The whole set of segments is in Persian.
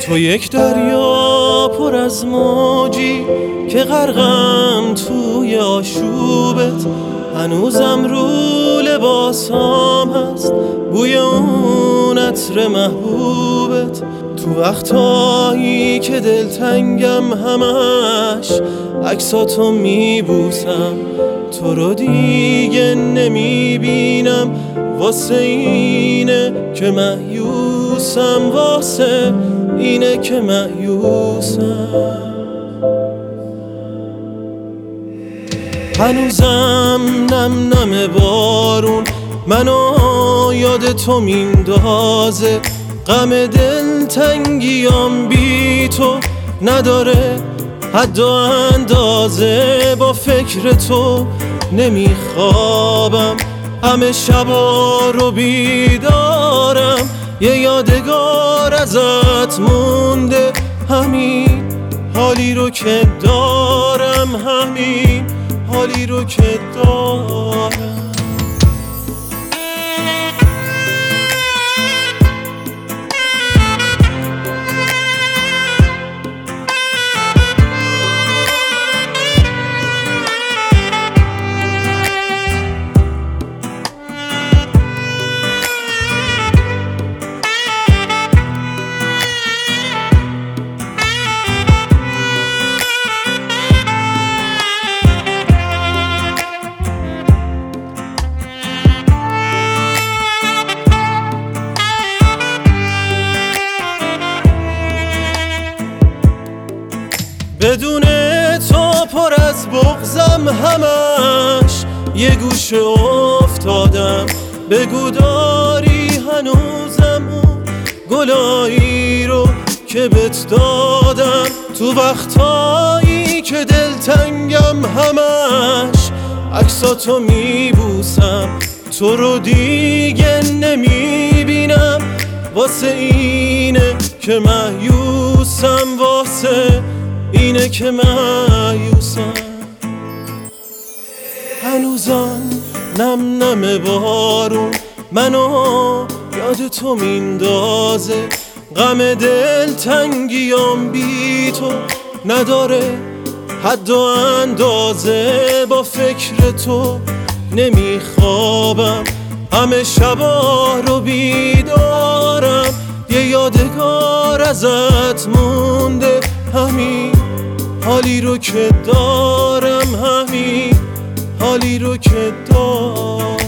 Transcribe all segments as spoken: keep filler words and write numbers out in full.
تو یک دریا پر از موجی که غرقم توی آشوبت، هنوزم رو لباسام هست بوی اون عطر محبوبت. تو وقتایی که دلتنگم همش عکساتو میبوسم، تو رو دیگه نمیبینم، واسه اینه که مایوسم، واسه اینه که مایوسم. هنوزم نم نم بارون منو یاد تو میندازه، غم دلتنگیام بی تو نداره حد و اندازه. با فکر تو نمیخوابم، همه شبا رو بیدارم، یه یادگار ازت مونده، همین حالی رو که دارم، همین حالی رو که دارم. بدون تو پر از بغضم، همش یه گوشه افتادم. بگو داری هنوزم اون گلایی رو که بهت دادم. تو وقتایی که دلتنگم همش عکساتو میبوسم، تو رو دیگه نمیبینم، واسه اینه که مایوسم، واسه اینه که مایوسم. هنوزم نم نم بارون منو یاد تو میندازه، غم دلتنگیام بی تو نداره حد و اندازه. با فکر تو نمیخوابم، همه شبا رو بیدارم، یه یادگار ازت مونده، همین حالی رو که دارم، همین حالی رو که دارم.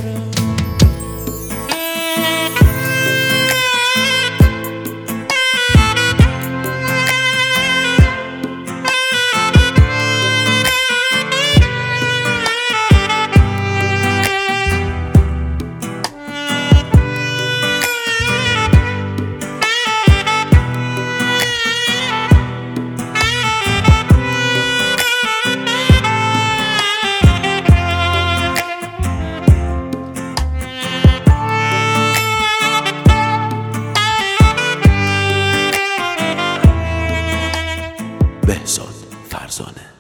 بهزاد فرزانه.